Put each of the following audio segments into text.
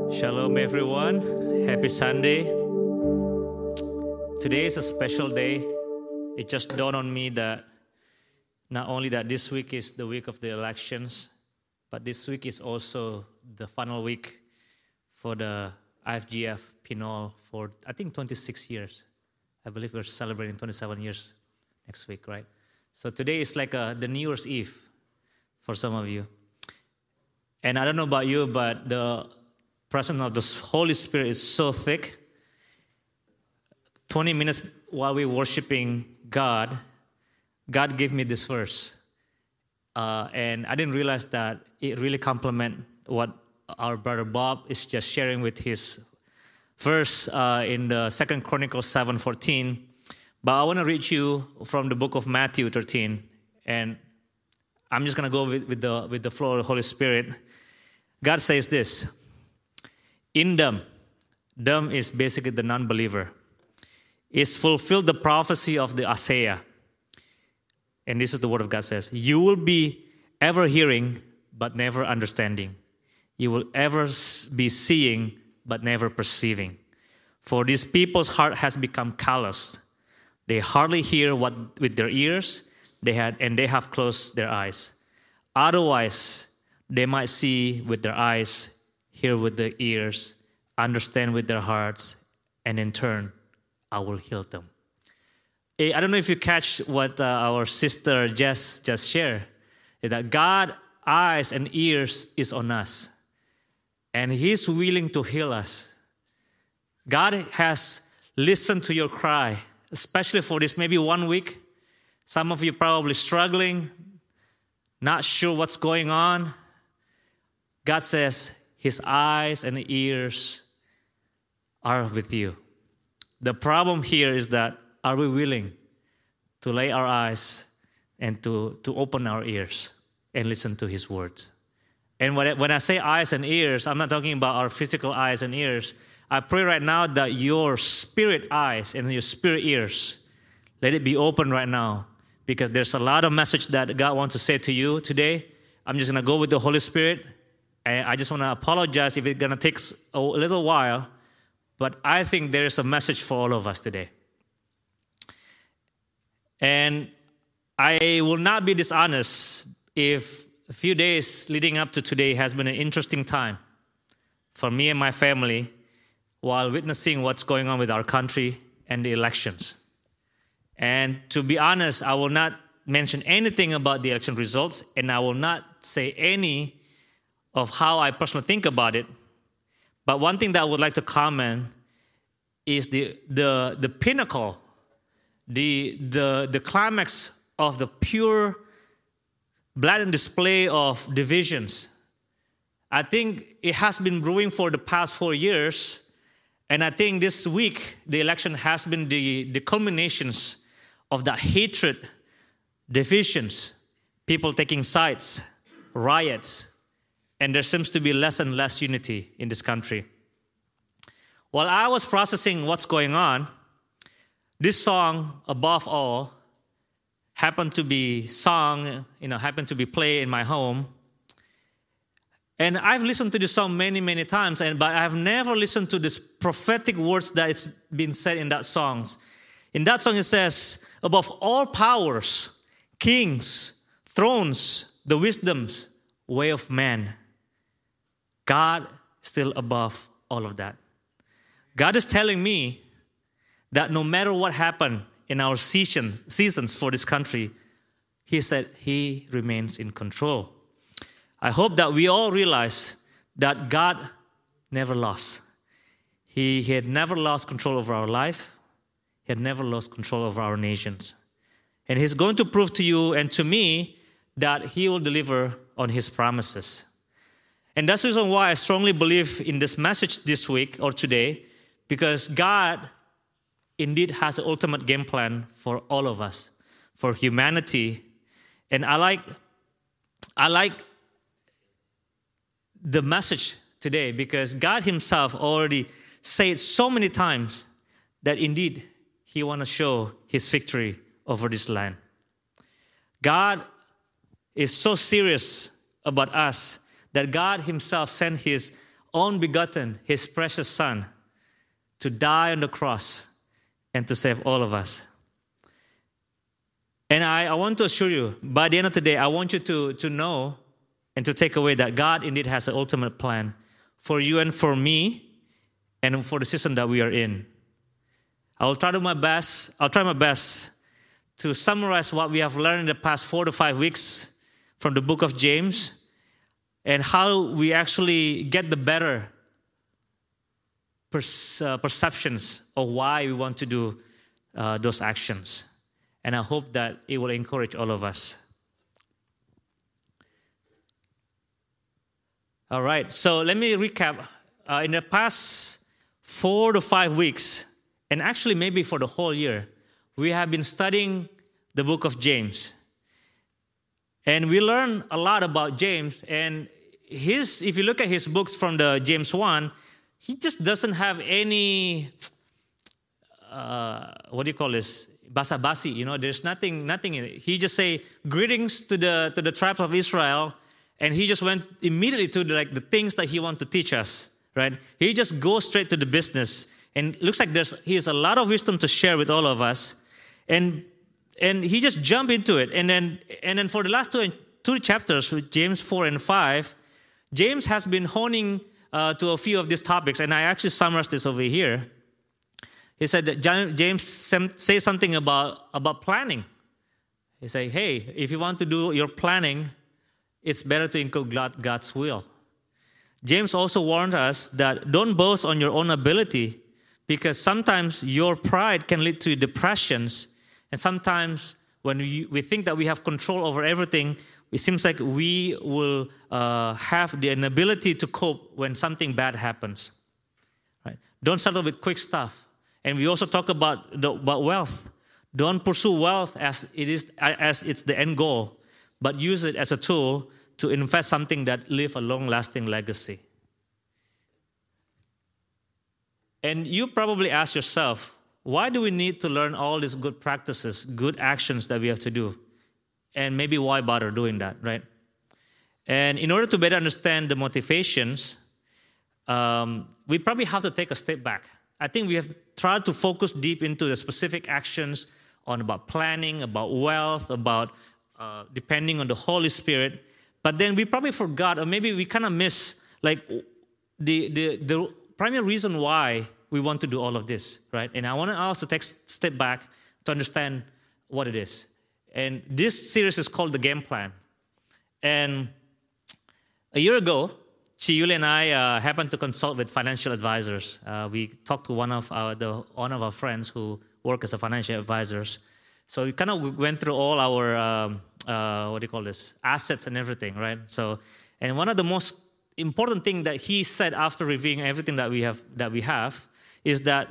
Shalom, everyone. Happy Sunday. Today is a special day. It just dawned on me that not only that this week is the week of the elections, but this week is also the final week for the IFGF Pinole for, I think, 26 years. I believe we're celebrating 27 years next week, right? So today is like the New Year's Eve for some of you. And I don't know about you, but the presence of the Holy Spirit is so thick. 20 minutes while we're worshiping God, God gave me this verse. And I didn't realize that it really complements what our brother Bob is just sharing with his verse in the 2 Chronicles 7:14. But I want to read you from the book of Matthew 13. And I'm just going to go with the flow of the Holy Spirit. God says this. In them is basically the non-believer, is fulfilled the prophecy of the Isaiah. And this is the word of God says, you will be ever hearing, but never understanding. You will ever be seeing, but never perceiving. For these people's heart has become calloused. They hardly hear with their ears, they have closed their eyes. Otherwise, they might see with their eyes, hear with their ears, understand with their hearts, and in turn, I will heal them. I don't know if you catch what our sister Jess just shared, is that God's eyes and ears is on us, and He's willing to heal us. God has listened to your cry, especially for this maybe 1 week. Some of you probably struggling, not sure what's going on. God says His eyes and ears are with you. The problem here is that are we willing to lay our eyes and to open our ears and listen to His words? And when I say eyes and ears, I'm not talking about our physical eyes and ears. I pray right now that your spirit eyes and your spirit ears, let it be open right now, because there's a lot of message that God wants to say to you today. I'm just going to go with the Holy Spirit. And I just want to apologize if it's going to take a little while, but I think there is a message for all of us today. And I will not be dishonest if a few days leading up to today has been an interesting time for me and my family while witnessing what's going on with our country and the elections. And to be honest, I will not mention anything about the election results, and I will not say any of how I personally think about it. But one thing that I would like to comment is the pinnacle, the climax of the pure blatant display of divisions. I think it has been brewing for the past 4 years, and I think this week the election has been the culminations of that hatred, divisions, people taking sides, riots, and there seems to be less and less unity in this country. While I was processing what's going on, this song, Above All, happened to be played in my home. And I've listened to this song many, many times, but I've never listened to this prophetic words that it's been said in that song. In that song it says, above all powers, kings, thrones, the wisdom's way of man, God still above all of that. God is telling me that no matter what happened in our seasons for this country, He said He remains in control. I hope that we all realize that God never lost. He had never lost control over our life. He had never lost control over our nations. And He's going to prove to you and to me that He will deliver on His promises. And that's the reason why I strongly believe in this message this week or today, because God indeed has an ultimate game plan for all of us, for humanity. And I like the message today because God Himself already said so many times that indeed He wants to show His victory over this land. God is so serious about us that God Himself sent His own begotten, his precious Son, to die on the cross and to save all of us. And I want to assure you, by the end of the day, I want you to know and to take away that God indeed has an ultimate plan for you and for me and for the season that we are in. I'll try my best to summarize what we have learned in the past 4 to 5 weeks from the book of James and how we actually get the better perceptions of why we want to do those actions. And I hope that it will encourage all of us. All right, so let me recap. In the past 4 to 5 weeks, and actually maybe for the whole year, we have been studying the book of James. And we learn a lot about James. And if you look at his books from the James 1, he just doesn't have any, basa-basi, there's nothing in it. He just say, greetings to the tribes of Israel, and he just went immediately to the things that he wants to teach us, right? He just goes straight to the business, and it looks like he has a lot of wisdom to share with all of us, and he just jumped into it, and then for the last two chapters, with James 4 and 5, James has been honing to a few of these topics, and I actually summarized this over here. He said that James says something about planning. He said, hey, if you want to do your planning, it's better to include God's will. James also warned us that don't boast on your own ability, because sometimes your pride can lead to depressions, and sometimes when we think that we have control over everything, it seems like we will have the inability to cope when something bad happens. Right? Don't settle with quick stuff. And we also talk about wealth. Don't pursue wealth as it's the end goal, but use it as a tool to invest something that leave a long-lasting legacy. And you probably ask yourself, why do we need to learn all these good practices, good actions that we have to do? And maybe why bother doing that, right? And in order to better understand the motivations, we probably have to take a step back. I think we have tried to focus deep into the specific actions about planning, about wealth, about depending on the Holy Spirit. But then we probably forgot, or maybe we kind of miss the primary reason why we want to do all of this, right? And I want us to take a step back to understand what it is. And this series is called The Game Plan. And a year ago, Chi Yuli and I happened to consult with financial advisors. We talked to one of our friends who work as a financial advisors. So we kind of went through all our assets and everything, right? So, and one of the most important thing that he said after reviewing everything that we have is that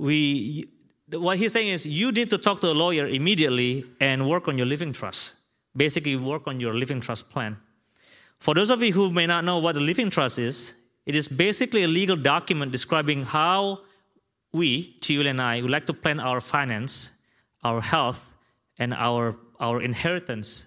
what he's saying is you need to talk to a lawyer immediately and work on your living trust. Basically, work on your living trust plan. For those of you who may not know what a living trust is, it is basically a legal document describing how we, Chi Yuli and I, would like to plan our finance, our health, and our inheritance,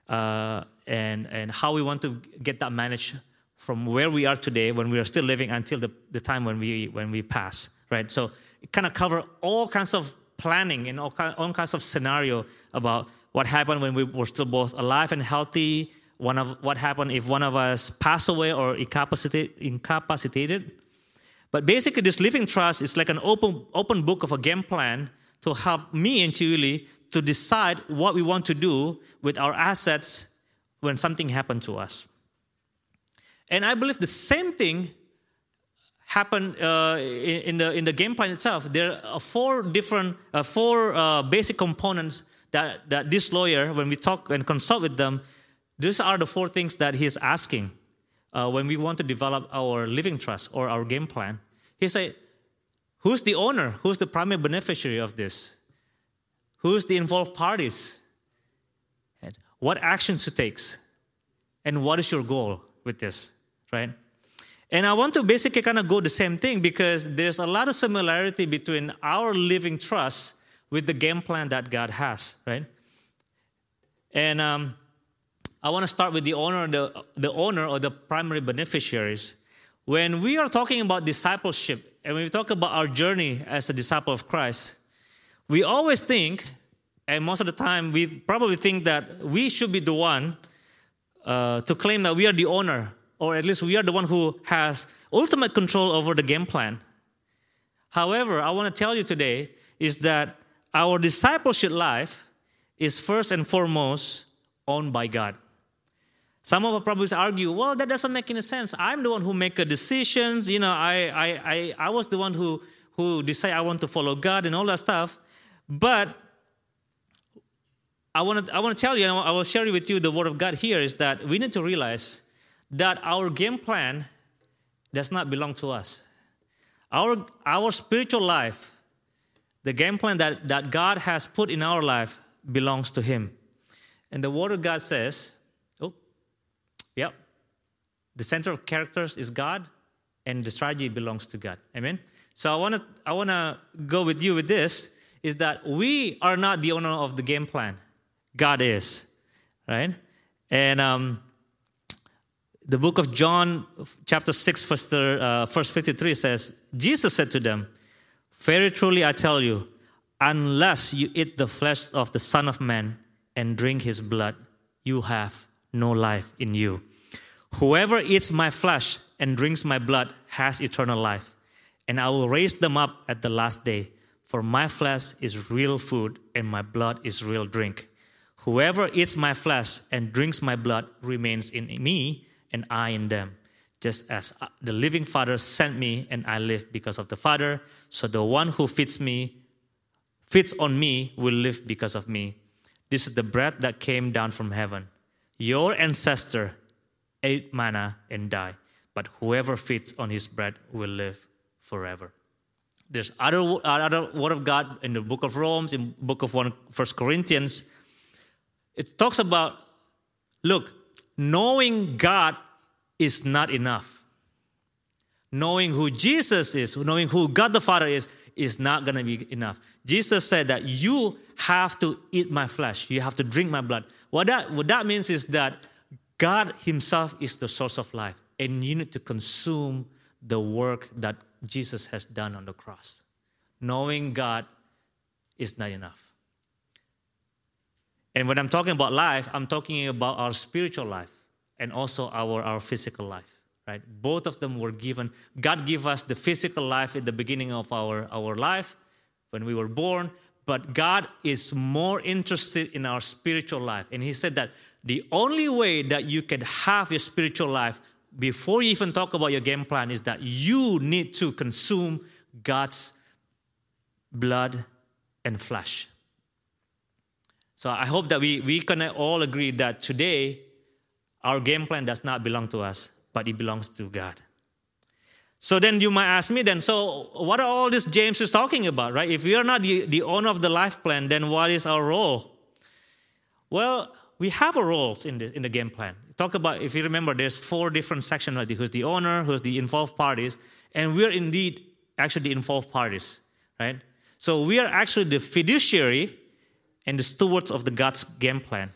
and how we want to get that managed from where we are today when we are still living until the time when we pass, right? So it kind of covers all kinds of planning and all kinds of scenario about what happened when we were still both alive and healthy, what happened if one of us passed away or incapacitated. But basically, this living trust is like an open book of a game plan to help me and Chi Yuli to decide what we want to do with our assets when something happened to us. And I believe the same thing happened in the game plan itself. There are four basic components that this lawyer, when we talk and consult with them, these are the four things that he's asking when we want to develop our living trust or our game plan. He said, who's the owner? Who's the primary beneficiary of this? Who's the involved parties? And what actions to take? And what is your goal with this, right? And I want to basically kind of go the same thing because there's a lot of similarity between our living trust with the game plan that God has, right? And I want to start with the owner or the primary beneficiaries. When we are talking about discipleship, and when we talk about our journey as a disciple of Christ, we always think, and most of the time we probably think that we should be the one to claim that we are the owner, or at least we are the one who has ultimate control over the game plan. However, I want to tell you today is that our discipleship life is first and foremost owned by God. Some of us probably argue, well, that doesn't make any sense. I'm the one who make decisions. I was the one who decided I want to follow God and all that stuff. But I want to tell you, and I will share with you the word of God here, is that we need to realize that our game plan does not belong to us. Our spiritual life, the game plan that God has put in our life belongs to Him. And the word of God says, the center of characters is God, and the strategy belongs to God. Amen? So I want to go with you with this, is that we are not the owner of the game plan. God is, right? And the book of John, chapter 6, verse 53 says, Jesus said to them, "Very truly I tell you, unless you eat the flesh of the Son of Man and drink His blood, you have no life in you. Whoever eats my flesh and drinks my blood has eternal life, and I will raise them up at the last day. For my flesh is real food, and my blood is real drink. Whoever eats my flesh and drinks my blood remains in me, and I in them. Just as the living Father sent me, and I live because of the Father, so the one who feeds on me will live because of me. This is the bread that came down from heaven. Your ancestor ate manna and died, but whoever feeds on his bread will live forever." There's other word of God in the book of Romans, in the book of 1 Corinthians. It talks about, look, knowing God is not enough. Knowing who Jesus is, knowing who God the Father is not going to be enough. Jesus said that you have to eat my flesh. You have to drink my blood. What that means is that God Himself is the source of life, and you need to consume the work that Jesus has done on the cross. Knowing God is not enough. And when I'm talking about life, I'm talking about our spiritual life and also our physical life, right? Both of them were given. God gave us the physical life at the beginning of our life when we were born, but God is more interested in our spiritual life. And He said that the only way that you can have your spiritual life before you even talk about your game plan is that you need to consume God's blood and flesh. So I hope that we can all agree that today our game plan does not belong to us, but it belongs to God. So then you might ask me then, so what are all this James is talking about, right? If we are not the owner of the life plan, then what is our role? Well, we have a roles in the game plan. Talk about, if you remember, there's 4 different sections, right? Who's the owner, who's the involved parties, and we're indeed actually the involved parties, right? So we are actually the fiduciary and the stewards of the God's game plan.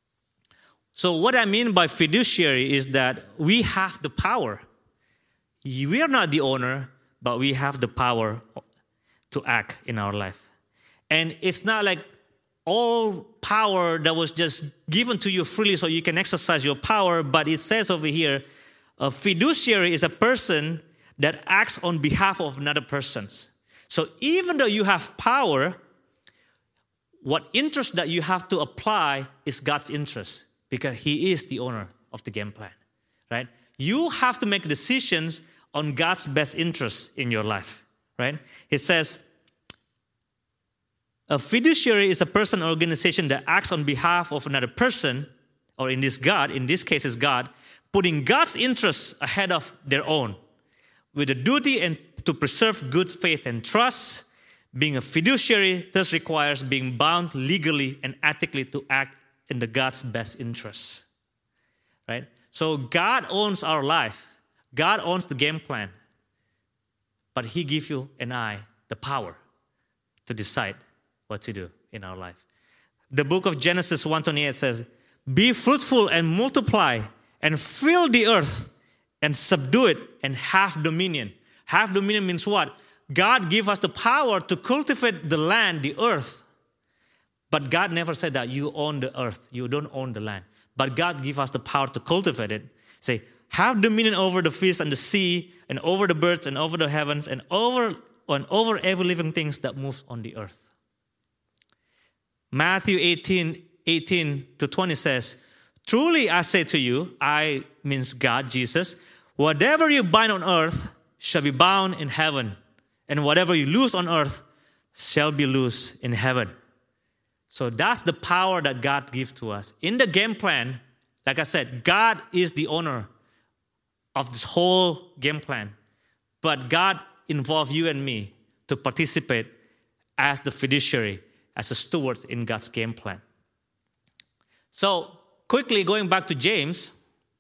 So what I mean by fiduciary is that we have the power. We are not the owner, but we have the power to act in our life. And it's not like all power that was just given to you freely so you can exercise your power, but it says over here, a fiduciary is a person that acts on behalf of another person. So even though you have power, what interest that you have to apply is God's interest, because He is the owner of the game plan, right? You have to make decisions on God's best interest in your life, right? It says, a fiduciary is a person or organization that acts on behalf of another person, or in this case is God, putting God's interests ahead of their own, with a duty and to preserve good faith and trust. Being a fiduciary thus requires being bound legally and ethically to act in the God's best interests, right? So God owns our life. God owns the game plan, but He gives you and I the power to decide what to do in our life. The book of Genesis 1:28 says, "Be fruitful and multiply and fill the earth and subdue it and have dominion. Have dominion means what? God gave us the power to cultivate the land, the earth. But God never said that you own the earth. You don't own the land. But God gave us the power to cultivate it. Say, have dominion over the fish and the sea, and over the birds, and over the heavens, and over every living thing that moves on the earth. Matthew 18:18-20 says, truly I say to you, I means God, Jesus, whatever you bind on earth shall be bound in heaven, and whatever you loose on earth shall be loose in heaven. So that's the power that God gives to us. In the game plan, like I said, God is the owner of this whole game plan. But God involved you and me to participate as the fiduciary, as a steward in God's game plan. So quickly going back to James,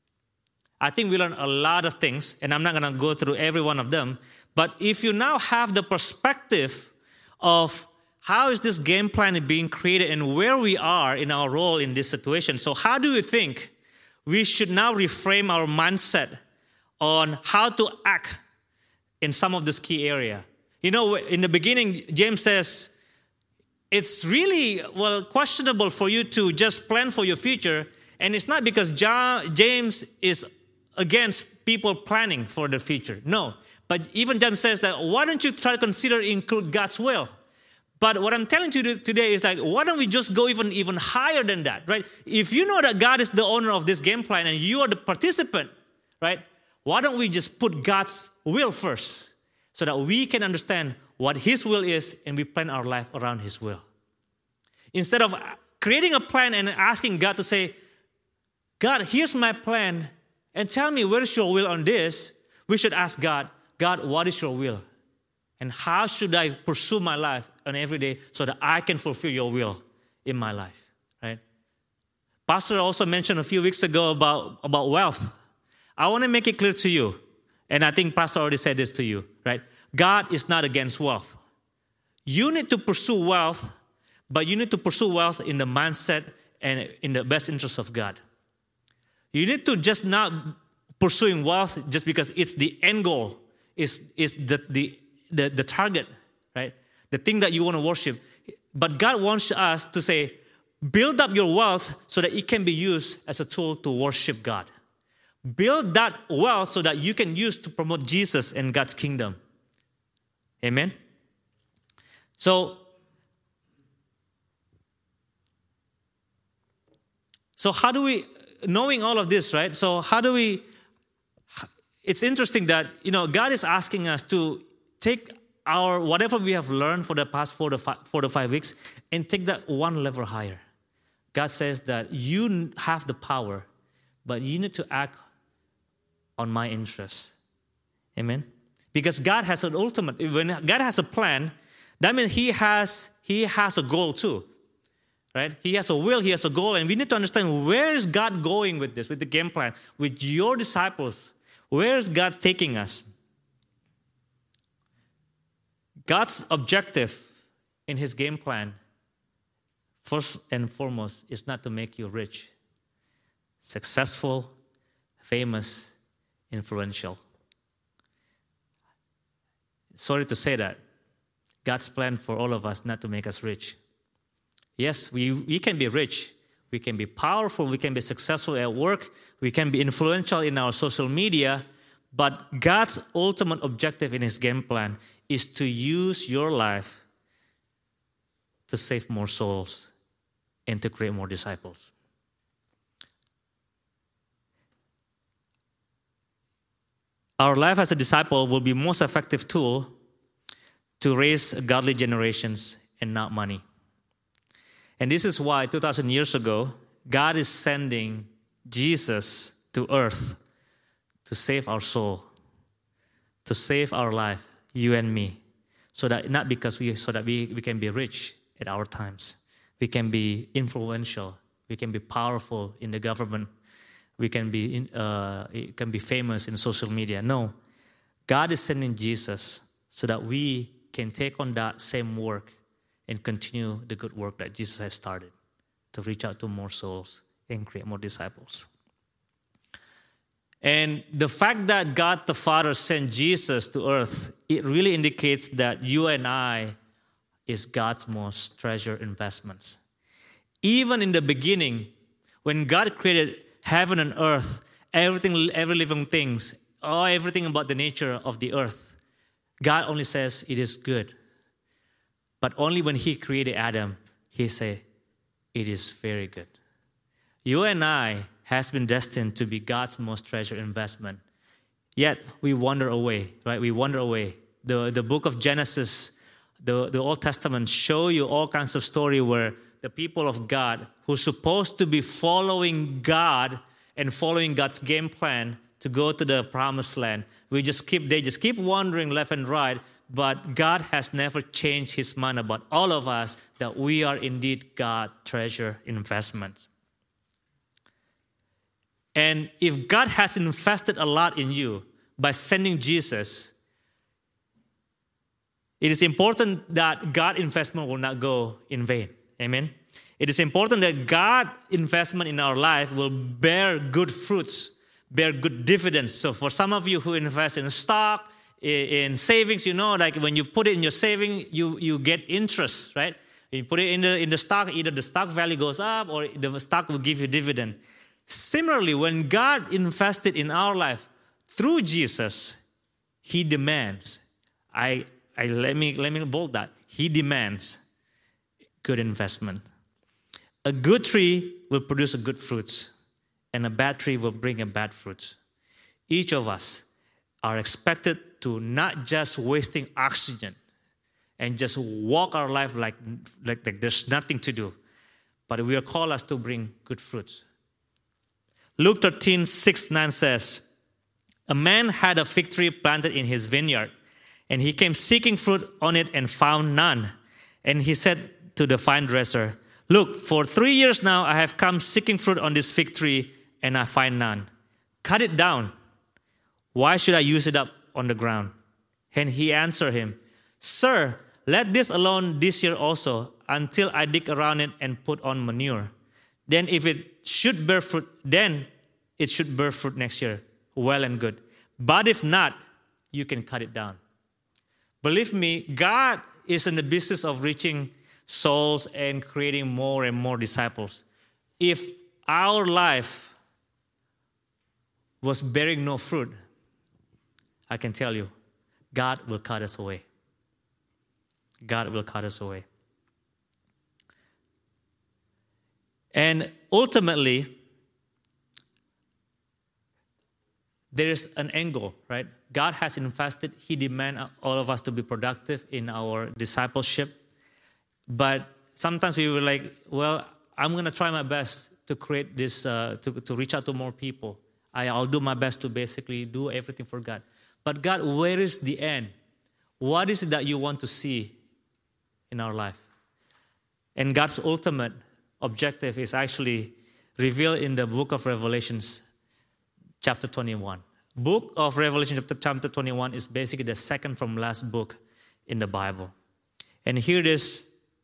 I think we learned a lot of things, and I'm not going to go through every one of them. But if you now have the perspective of how is this game plan being created and where we are in our role in this situation, so how do you think we should now reframe our mindset on how to act in some of this key area? You know, in the beginning, James says, it's really, questionable for you to just plan for your future. And it's not because James is against people planning for the future. No. But even James says that, why don't you try to include God's will? But what I'm telling you today is like, why don't we just go even higher than that, right? If you know that God is the owner of this game plan and you are the participant, right? Why don't we just put God's will first so that we can understand what His will is and we plan our life around His will? Instead of creating a plan and asking God to say, God, here's my plan and tell me where is your will on this, we should ask God, God, what is your will? And how should I pursue my life on every day so that I can fulfill your will in my life, right? Pastor also mentioned a few weeks ago about wealth. I want to make it clear to you, and I think Pastor already said this to you, right? God is not against wealth. You need to pursue wealth, but you need to pursue wealth in the mindset and in the best interest of God. You need to just not pursuing wealth just because it's the end goal, is the target, right? The thing that you want to worship. But God wants us to say, build up your wealth so that it can be used as a tool to worship God. Build that wealth so that you can use to promote Jesus and God's kingdom. Amen? So how do we, knowing all of this, right? So how do we, it's interesting that, God is asking us to take our, whatever we have learned for the past 4 to 5 weeks and take that one level higher. God says that you have the power, but you need to act on my interests. Amen? Because God has an ultimate, when God has a plan, that means He has a goal too. Right? He has a will, He has a goal, and we need to understand where is God going with this, with the game plan, with your disciples. Where is God taking us? God's objective in His game plan, first and foremost, is not to make you rich, successful, famous, influential. Sorry to say that. God's plan for all of us not to make us rich. Yes, we can be rich, we can be powerful, we can be successful at work, we can be influential in our social media, but God's ultimate objective in His game plan is to use your life to save more souls and to create more disciples. Our life as a disciple will be most effective tool to raise godly generations and not money. And this is why 2,000 years ago, God is sending Jesus to earth to save our soul, to save our life, you and me, so that not because we can be rich at our times, we can be influential, we can be powerful in the government, we can be famous in social media. No, God is sending Jesus so that we can take on that same work and continue the good work that Jesus has started to reach out to more souls and create more disciples. And the fact that God the Father sent Jesus to earth, it really indicates that you and I is God's most treasured investments. Even in the beginning, when God created heaven and earth, everything, every living things, everything about the nature of the earth, God only says it is good. But only when He created Adam, He said, it is very good. You and I has been destined to be God's most treasured investment. Yet we wander away, right? We wander away. The book of Genesis, the Old Testament show you all kinds of story where the people of God who's supposed to be following God and following God's game plan to go to the promised land, they just keep wandering left and right, but God has never changed His mind about all of us that we are indeed God's treasure investment. And if God has invested a lot in you by sending Jesus, it is important that God's investment will not go in vain. Amen? It is important that God's investment in our life will bear good fruits, bear good dividends. So for some of you who invest in stock, in savings, like when you put it in your saving, you get interest, right? You put it in the stock, either the stock value goes up or the stock will give you dividend. Similarly, when God invested in our life through Jesus, He demands. Let me bold that. He demands good investment. A good tree will produce a good fruits, and a bad tree will bring a bad fruit. Each of us are expected to not just wasting oxygen and just walk our life like there's nothing to do, but we are called us to bring good fruits. Luke 13:6-9 says, a man had a fig tree planted in his vineyard, and he came seeking fruit on it and found none. And he said to the vine dresser, look, for 3 years now I have come seeking fruit on this fig tree, and I find none. Cut it down. Why should I use it up on the ground? And he answered him, Sir, let this alone this year also, until I dig around it and put on manure. Then if it should bear fruit, then it should bear fruit next year. Well and good. But if not, you can cut it down. Believe me, God is in the business of reaching souls and creating more and more disciples. If our life was bearing no fruit, I can tell you, God will cut us away. God will cut us away. And ultimately, there is an angle, right? God has invested. He demands all of us to be productive in our discipleship. But sometimes we were like, well, I'm going to try my best to create this, to reach out to more people. I'll do my best to basically do everything for God. But God, where is the end? What is it that you want to see in our life? And God's ultimate objective is actually revealed in the book of Revelations, chapter 21. Book of Revelation, chapter 21 is basically the second from last book in the Bible. And here it is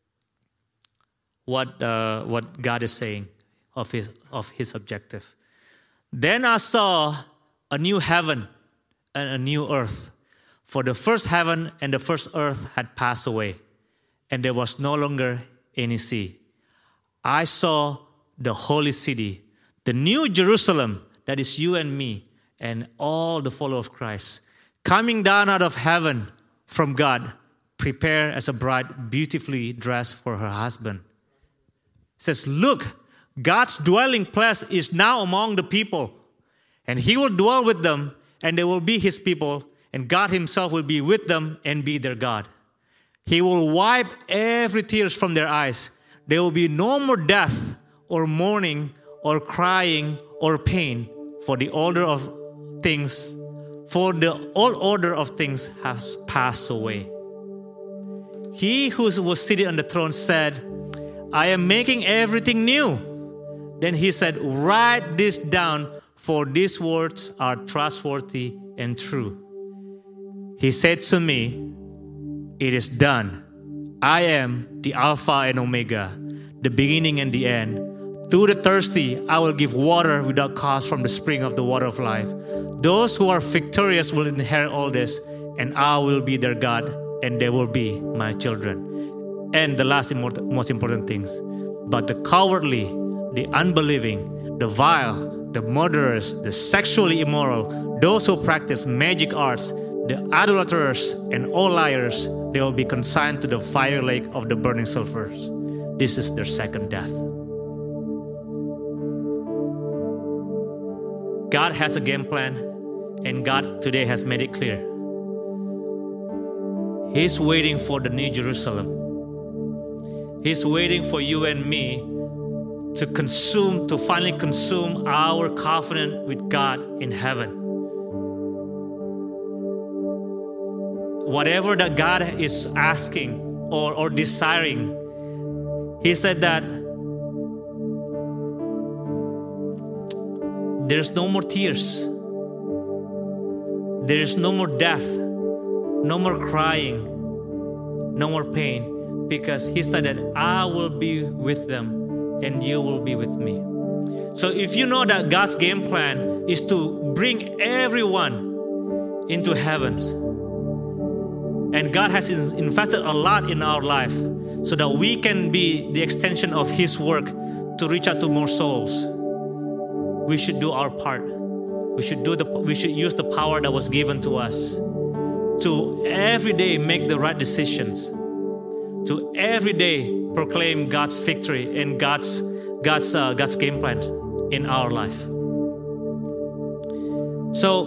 what God is saying of his objective. Then I saw a new heaven and a new earth. For the first heaven and the first earth had passed away, and there was no longer any sea. I saw the holy city, the new Jerusalem, that is you and me, and all the followers of Christ, coming down out of heaven from God, prepared as a bride beautifully dressed for her husband. It says, look, God's dwelling place is now among the people, and He will dwell with them, and they will be His people, and God Himself will be with them and be their God. He will wipe every tears from their eyes. There will be no more death or mourning or crying or pain, for the old order of things has passed away. He who was seated on the throne said, I am making everything new. Then He said, write this down, for these words are trustworthy and true. He said to me, it is done. I am the Alpha and Omega, the beginning and the end. To the thirsty, I will give water without cost from the spring of the water of life. Those who are victorious will inherit all this, and I will be their God, and they will be my children. And the last most important things. But the cowardly, the unbelieving, the vile, the murderers, the sexually immoral, those who practice magic arts, the idolaters, and all liars, they will be consigned to the fire lake of the burning sulfurs. This is their second death. God has a game plan, and God today has made it clear. He's waiting for the New Jerusalem. He's waiting for you and me to finally consume our covenant with God in heaven. Whatever that God is asking or desiring, He said that there's no more tears. There's no more death, no more crying, no more pain, because He said that I will be with them and you will be with me. So if you know that God's game plan is to bring everyone into heavens, and God has invested a lot in our life so that we can be the extension of His work to reach out to more souls, we should do our part. We should use the power that was given to us to every day make the right decisions, to every day proclaim God's victory and God's game plan in our life. So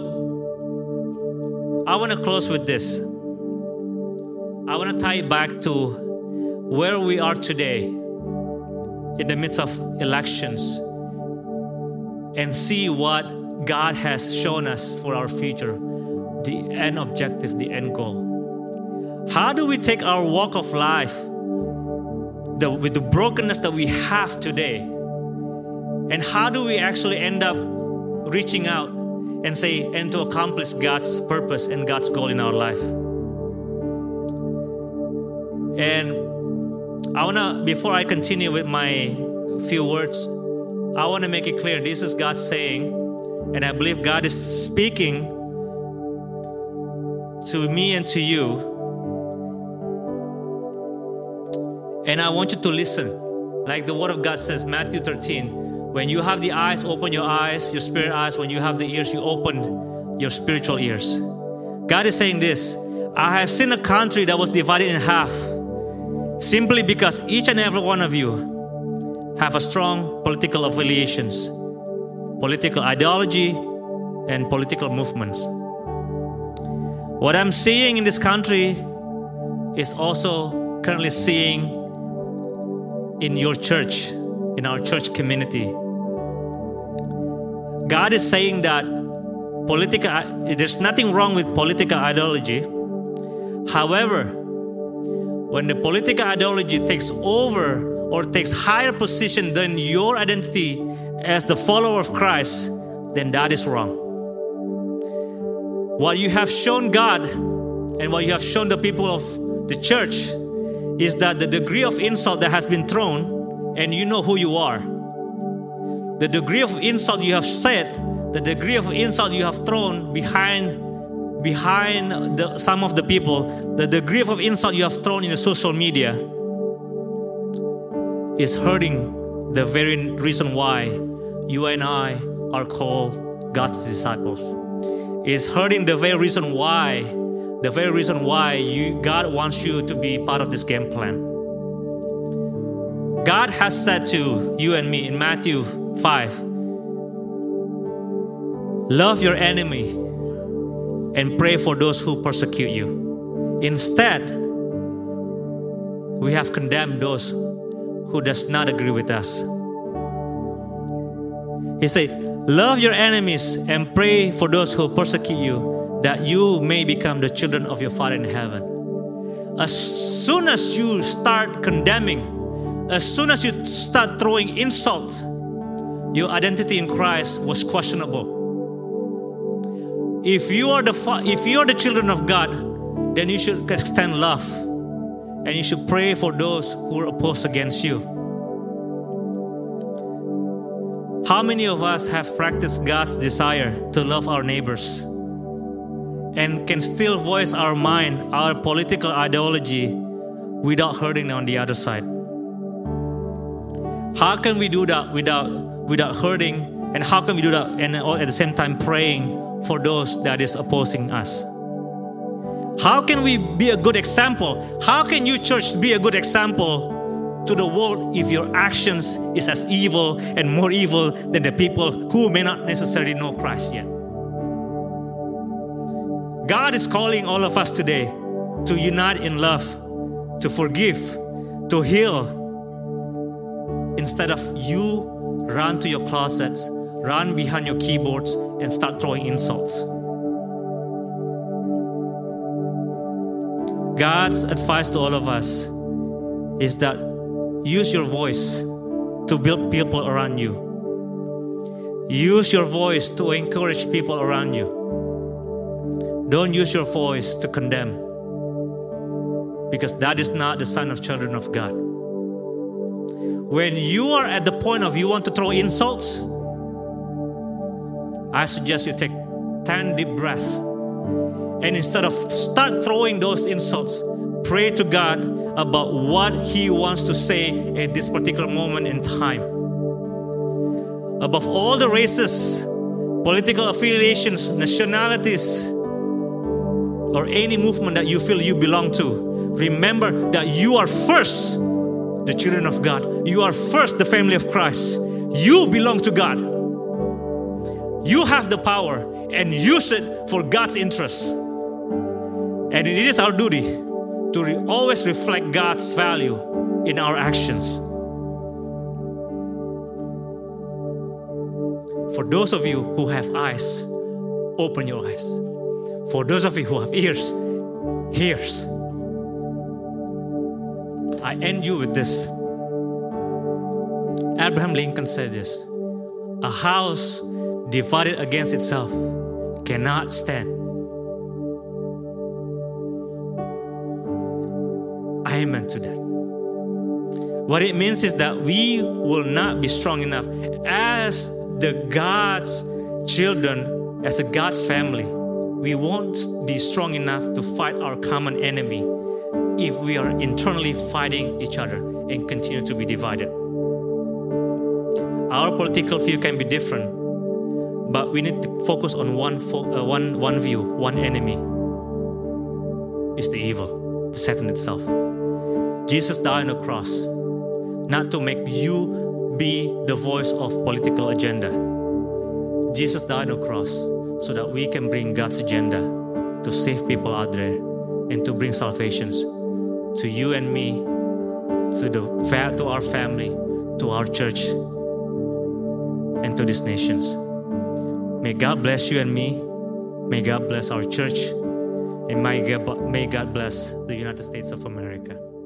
I want to close with this. I want to tie it back to where we are today in the midst of elections, and see what God has shown us for our future, the end objective, the end goal. How do we take our walk of life with the brokenness that we have today, and how do we actually end up reaching out and to accomplish God's purpose and God's goal in our life? And before I continue with my few words, I want to make it clear, this is God saying, and I believe God is speaking to me and to you. And I want you to listen. Like the Word of God says, Matthew 13, when you have the eyes, open your eyes, your spirit eyes. When you have the ears, you open your spiritual ears. God is saying this: I have seen a country that was divided in half, simply because each and every one of you have a strong political affiliations, political ideology, and political movements. What I'm seeing in this country is also currently seeing in your church, in our church community. God is saying that there's nothing wrong with political ideology. However, when the political ideology takes over or takes higher position than your identity as the follower of Christ, then that is wrong. What you have shown God and what you have shown the people of the church is that the degree of insult that has been thrown, and you know who you are, the degree of insult you have said, the degree of insult you have thrown behind some of the people, the degree of insult you have thrown in the social media is hurting the very reason why you and I are called God's disciples. Is hurting the very reason why God wants you to be part of this game plan. God has said to you and me in Matthew 5, love your enemy and pray for those who persecute you. Instead, we have condemned those who does not agree with us. He said, love your enemies and pray for those who persecute you, that you may become the children of your Father in heaven. As soon as you start condemning, as soon as you start throwing insult, your identity in Christ was questionable. If you are the children of God, then you should extend love, and you should pray for those who are opposed against you. How many of us have practiced God's desire to love our neighbors and can still voice our mind, our political ideology, without hurting on the other side? How can we do that without hurting? And how can we do that and at the same time praying for those that is opposing us? How can we be a good example? How can you, church, be a good example to the world if your actions is as evil and more evil than the people who may not necessarily know Christ yet? God is calling all of us today to unite in love, to forgive, to heal. Instead of you run to your closets, run behind your keyboards and start throwing insults. God's advice to all of us is that use your voice to build people around you. Use your voice to encourage people around you. Don't use your voice to condemn, because that is not the sign of children of God. When you are at the point of you want to throw insults, I suggest you take 10 deep breaths. And instead of start throwing those insults, pray to God about what He wants to say at this particular moment in time. Above all the races, political affiliations, nationalities, or any movement that you feel you belong to, remember that you are first the children of God. You are first the family of Christ. You belong to God. You have the power and use it for God's interests. And it is our duty to always reflect God's value in our actions. For those of you who have eyes, open your eyes. For those of you who have ears, ears. I end you with this. Abraham Lincoln said this: a house divided against itself cannot stand. Amen to that. What it means is that we will not be strong enough as the God's children, as a God's family. We won't be strong enough to fight our common enemy if we are internally fighting each other and continue to be divided. Our political view can be different, but we need to focus on one view, one enemy. It's the evil, the Satan itself. Jesus died on the cross, not to make you be the voice of political agenda. Jesus died on the cross so that we can bring God's agenda to save people out there and to bring salvations to you and me, to our family, to our church, and to these nations. May God bless you and me. May God bless our church. And may God bless the United States of America.